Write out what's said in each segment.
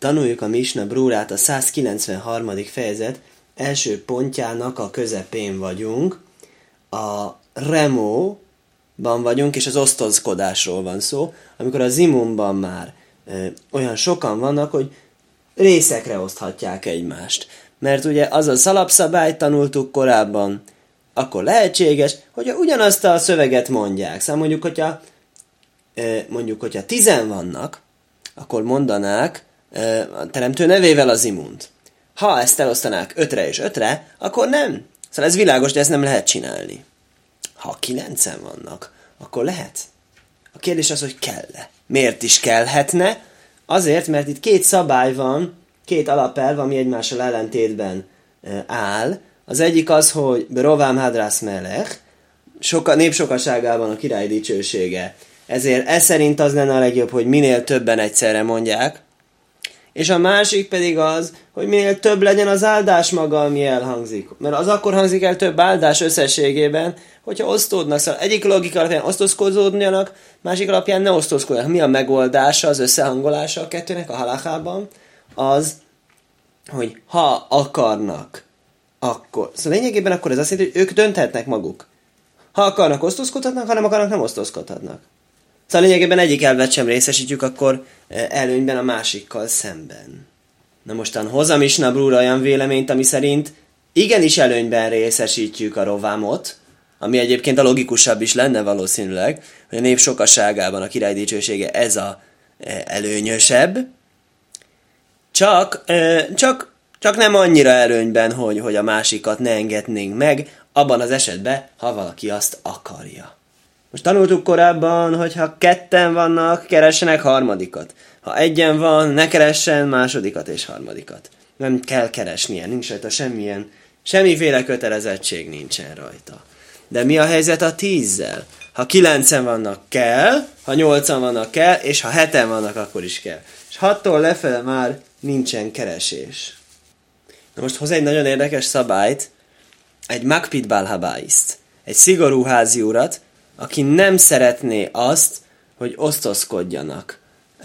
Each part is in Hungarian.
Tanuljuk a Misna Brúrát, a 193. fejezet első pontjának a közepén vagyunk. A remóban vagyunk, és az osztozkodásról van szó, amikor a zimunban már olyan sokan vannak, hogy részekre oszthatják egymást. Mert ugye az a alapszabályt tanultuk korábban, akkor lehetséges, hogy ugyanazt a szöveget mondják. Szóval mondjuk, hogyha 10 vannak, akkor mondanák a teremtő nevével az imunt. Ha ezt elosztanák 5-re és 5-re, akkor nem. Szóval ez világos, de ezt nem lehet csinálni. Ha 9 vannak, akkor lehet. A kérdés az, hogy kell-e. Miért is kellhetne? Azért, mert itt 2 szabály van, 2 alapelv, ami egymással ellentétben áll. Az egyik az, hogy Berovám Hadrász Melech, népsokaságában a király dicsősége. Ezért ez szerint az lenne a legjobb, hogy minél többen egyszerre mondják. És a másik pedig az, hogy minél több legyen az áldás maga, ami elhangzik. Mert az akkor hangzik el több áldás összességében, hogyha osztódnak. Szóval egyik logika alapján osztozkodjanak, másik alapján ne osztozkodjanak. Mi a megoldása, az összehangolása a kettőnek a halachában? Az, hogy ha akarnak, akkor. Szóval lényegében akkor ez azt jelenti, hogy ők dönthetnek maguk. Ha akarnak, osztozkodhatnak, ha nem akarnak, nem osztozkodhatnak. Szóval lényegében egyik elvet sem részesítjük akkor előnyben a másikkal szemben. Na mostan hoz a Misna Brura olyan véleményt, ami szerint igenis előnyben részesítjük a rovámot, ami egyébként a logikusabb is lenne valószínűleg, hogy a nép sokaságában a király dicsősége ez a előnyösebb, csak nem annyira előnyben, hogy a másikat ne engednénk meg, abban az esetben, ha valaki azt akarja. Most tanultuk korábban, hogy ha 2 vannak, keressenek harmadikat. Ha 1 van, ne keressen másodikat és harmadikat. Nem kell keresnie, nincs rajta semmiféle kötelezettség nincsen rajta. De mi a helyzet a 10-zel? Ha 9 vannak, kell, ha 8 vannak, kell, és ha 7 vannak, akkor is kell. És 6-tól lefele már nincsen keresés. Na most hoz egy nagyon érdekes szabályt, egy makpid bál habáiszt, egy szigorú házi urat, aki nem szeretné azt, hogy osztozkodjanak.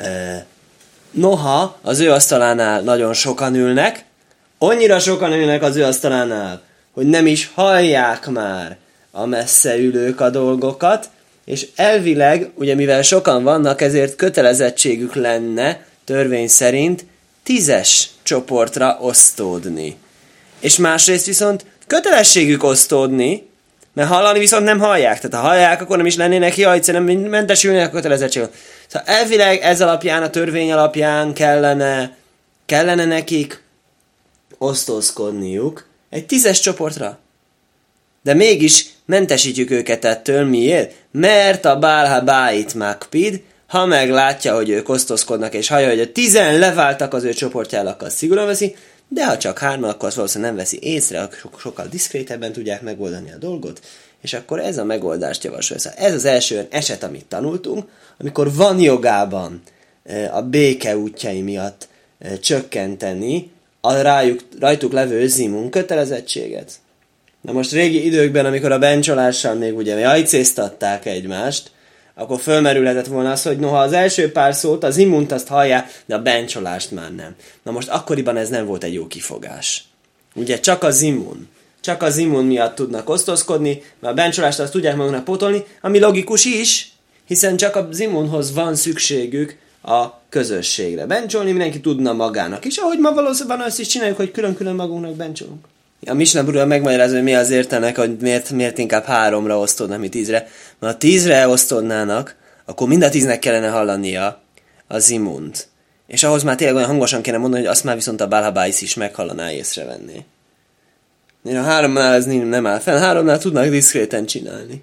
Noha az ő asztalánál nagyon sokan ülnek, annyira sokan ülnek az ő asztalánál, hogy nem is hallják már a messze ülők a dolgokat, és elvileg, ugye mivel sokan vannak, ezért kötelezettségük lenne, törvény szerint, 10-es csoportra osztódni. És másrészt viszont kötelességük osztódni, mert hallani viszont nem hallják. Tehát ha hallják, akkor nem is lennének egyszerűen nem mentesülnének a kötelezettséget. Szóval elvileg ez alapján, a törvény alapján kellene nekik osztozkodniuk egy 10-es csoportra. De mégis mentesítjük őket ettől. Miért? Mert a Bál Habáit Makpid, ha meglátja, hogy ők osztozkodnak, és hallja, hogy a 10 leváltak az ő csoportjára, akkor szigorúan veszi, de ha csak 3, akkor valószínűleg nem veszi észre, sokkal diszkrétebben tudják megoldani a dolgot, és akkor ez a megoldást javasolja. Szóval ez az első eset, amit tanultunk, amikor van jogában a béke útjai miatt csökkenteni a rajtuk levő zimun kötelezettséget. Na most régi időkben, amikor a bencsolással még ugye jajcéztatták egymást, akkor fölmerülhetett volna az, hogy noha az első pár szót, az immunt azt hallják, de a bencsolást már nem. Na most akkoriban ez nem volt egy jó kifogás. Ugye csak az immun miatt tudnak osztozkodni, mert a bencsolást azt tudják maguknak pótolni, ami logikus is, hiszen csak az immunhoz van szükségük a közösségre. Bencsolni mindenki tudna magának is, ahogy ma valószínűleg azt is csináljuk, hogy külön-külön magunknak bencsolunk. A Misna Brura megmagyarázza, hogy mi az értelmek, hogy miért inkább 3-ra osztódnak, mint 10-re. Mert ha 10-re osztódnának, akkor mind a 10-nek kellene hallania az imunt. És ahhoz már tényleg olyan hangosan kéne mondani, hogy azt már viszont a Bál Habáis is meghallaná, észrevenni. A 3-nál ez nem áll fel, 3-nál tudnak diszkréten csinálni.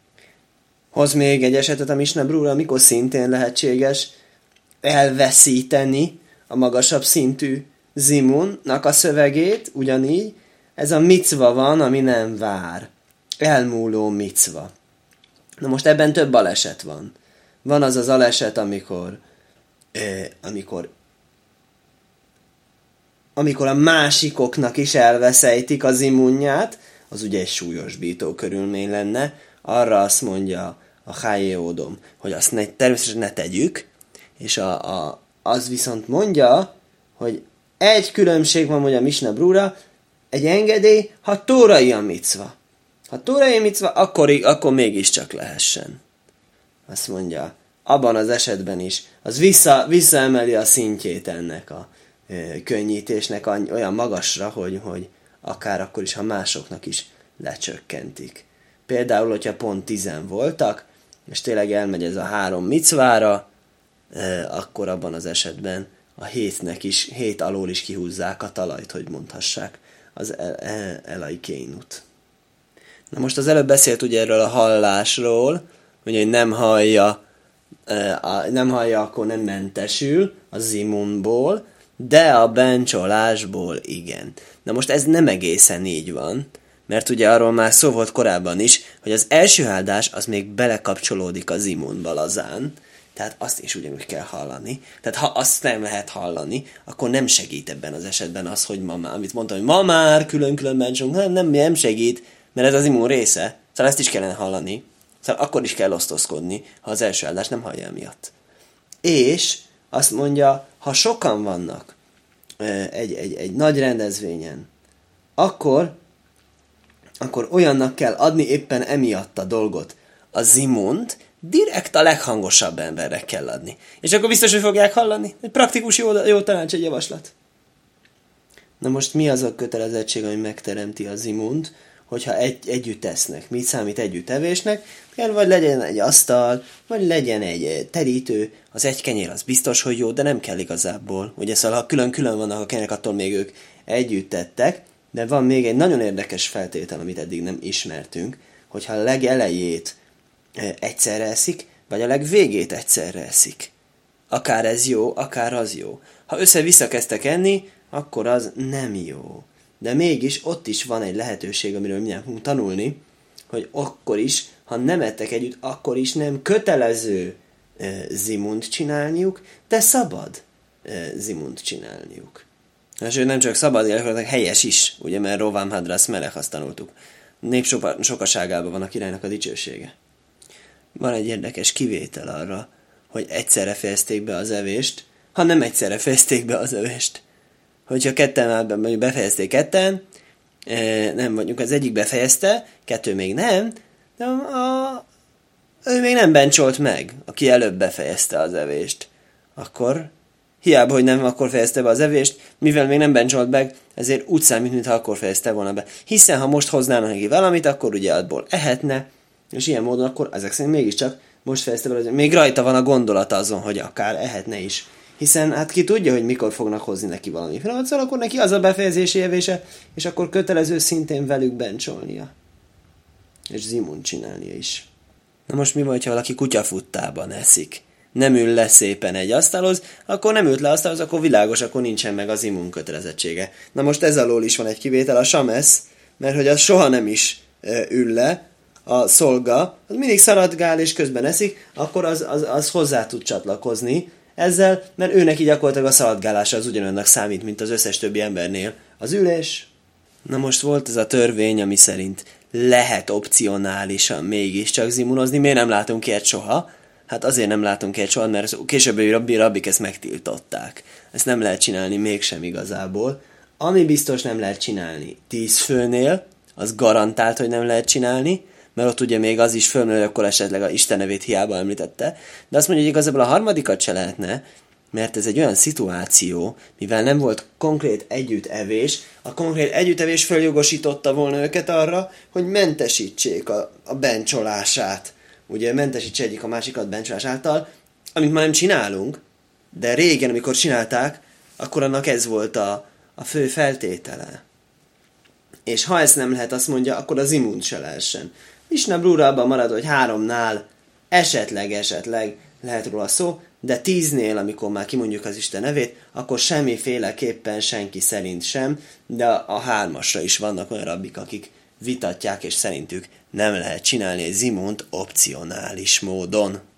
Hoz még egy esetet a Misna Brura, amikor szintén lehetséges elveszíteni a magasabb szintű zimunnak a szövegét, ugyanígy, ez a micva van, ami nem vár. Elmúló micva. Na most ebben több aleset van. Van az aleset, amikor a másikoknak is elveszejtik az immunját, az ugye egy súlyosbító körülmény lenne, arra azt mondja a Hájéódom, hogy azt természetesen ne tegyük, és az viszont mondja, hogy egy különbség van, hogy a Misna Brura, egy engedély, ha tórai a micva. Ha tórai a micva, akkor mégiscsak lehessen. Azt mondja, abban az esetben is, az visszaemeli a szintjét ennek a könnyítésnek olyan magasra, hogy akár akkor is, ha másoknak is lecsökkentik. Például, hogyha pont 10 voltak, és tényleg elmegy ez a 3 micvára, akkor abban az esetben a 7 alól is kihúzzák a talajt, hogy mondhassák az elai kénut. Na most az előbb beszélt ugye erről a hallásról, hogy nem hallja, akkor nem mentesül a zimunból, de a bencsolásból igen. Na most ez nem egészen így van, mert ugye arról már szó volt korábban is, hogy az első áldás az még belekapcsolódik a zimunba lazán, tehát azt is ugyanúgy kell hallani. Tehát ha azt nem lehet hallani, akkor nem segít ebben az esetben az, hogy amit mondtam, hogy ma már külön-külön bencsunk, nem segít, mert ez az immun része. Szóval ezt is kellene hallani. Szóval akkor is kell osztozkodni, ha az első áldás nem hallja emiatt. És azt mondja, ha sokan vannak egy nagy rendezvényen, akkor olyannak kell adni éppen emiatt a dolgot. A zimunt direkt a leghangosabb embernek kell adni. És akkor biztos, hogy fogják hallani. Egy praktikus jó tanács, egy javaslat. Na most mi az a kötelezettség, ami megteremti a zimunt, hogyha együtt esznek? Mit számít együtt evésnek? Vagy legyen egy asztal, vagy legyen egy terítő, az egy kenyér az biztos, hogy jó, de nem kell igazából. Ugye szóval, ha külön-külön vannak a kenyerek, attól még ők együtt ettek, de van még egy nagyon érdekes feltétel, amit eddig nem ismertünk, hogyha a legelejét egyszerre eszik, vagy a legvégét egyszerre eszik. Akár ez jó, akár az jó. Ha össze-vissza kezdtek enni, akkor az nem jó. De mégis ott is van egy lehetőség, amiről mindjárt fogunk tanulni, hogy akkor is, ha nem ettek együtt, akkor is nem kötelező zimunt csinálniuk, de szabad zimunt csinálniuk. És nem csak szabad, hanem helyes is, ugye, mert Rovám Hadrász Melech, azt tanultuk. Nép sokaságában van a királynak a dicsősége. Van egy érdekes kivétel arra, hogy egyszerre fejezték be az evést, ha nem egyszerre fejezték be az evést. Hogyha ketten befejezték ketten, nem mondjuk az egyik befejezte, 2 még nem, de ő még nem bencsolt meg, aki előbb befejezte az evést. Akkor hiába, hogy nem akkor fejezte be az evést, mivel még nem bencsolt meg, ezért úgy számít, mintha akkor fejezte volna be. Hiszen, ha most hoznának neki valamit, akkor ugye abból ehetne, és ilyen módon akkor ezek szerint mégiscsak most fejezte be az evést. Még rajta van a gondolata azon, hogy akár ehetne is. Hiszen hát ki tudja, hogy mikor fognak hozni neki valami. Szóval akkor neki az a befejezési evése, és akkor kötelező szintén velük bencsolnia. És zimunt csinálnia is. Na most mi van, ha valaki kutyafuttában eszik? Nem ül le szépen egy asztalhoz, akkor nem ült le asztalhoz, akkor világos, akkor nincsen meg az immun kötelezettsége. Na most ez alól is van egy kivétel, a samesz, mert hogy az soha nem is ül le, a szolga, az mindig szaladgál és közben eszik, akkor az hozzá tud csatlakozni ezzel, mert őnek így gyakorlatilag a szaladgálása az ugyanannak számít, mint az összes többi embernél. Az ülés. Na most volt ez a törvény, ami szerint lehet opcionálisan mégiscsak zimunozni. Miért nem látunk ilyet soha? Hát azért nem látunk ilyet soha, mert későbbi rabbik ezt megtiltották. Ezt nem lehet csinálni mégsem igazából. Ami biztos nem lehet csinálni 10 főnél, az garantált, hogy nem lehet csinálni, mert ott ugye még az is fölmerül, akkor esetleg a Isten nevét hiába említette. De azt mondja, hogy igazából a harmadikat se lehetne, mert ez egy olyan szituáció, mivel nem volt konkrét együttevés, a konkrét együttevés följogosította volna őket arra, hogy mentesítsék a bencsolását. Ugye mentesítse egyik a másikat bencsolás által, amit ma nem csinálunk, de régen, amikor csinálták, akkor annak ez volt a fő feltétele. És ha ezt nem lehet, azt mondja, akkor az immunt se lehessen. Misna Brura abban marad, hogy 3-nál esetleg lehet róla szó, de 10-nél, amikor már kimondjuk az Isten nevét, akkor semmiféleképpen senki szerint sem, de a 3-asra is vannak olyan rabbik, akik vitatják, és szerintük nem lehet csinálni egy zimunt opcionális módon.